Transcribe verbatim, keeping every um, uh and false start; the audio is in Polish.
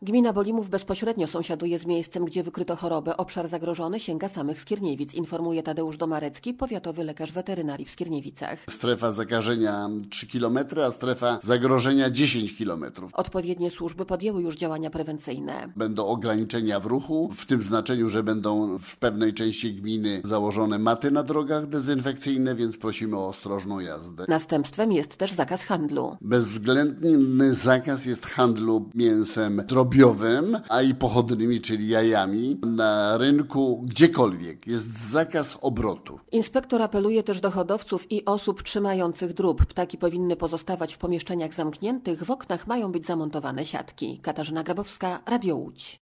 Gmina Bolimów bezpośrednio sąsiaduje z miejscem, gdzie wykryto chorobę. Obszar zagrożony sięga samych Skierniewic, informuje Tadeusz Domarecki, powiatowy lekarz weterynarii w Skierniewicach. Strefa zakażenia trzy kilometry, a strefa zagrożenia dziesięć kilometrów. Odpowiednie służby podjęły już działania prewencyjne. Będą ograniczenia w ruchu, w tym znaczeniu, że będą w pewnej części gminy założone maty na drogach dezynfekcyjne, więc prosimy o ostrożną jazdę. Następstwem jest też zakaz handlu. Bezwzględny zakaz jest handlu mięsem drobiowym, a i pochodnymi, czyli jajami. Na rynku gdziekolwiek jest zakaz obrotu. Inspektor apeluje też do hodowców i osób trzymających drób. Ptaki powinny pozostawać w pomieszczeniach zamkniętych, w oknach mają być zamontowane siatki. Katarzyna Grabowska, Radio Łódź.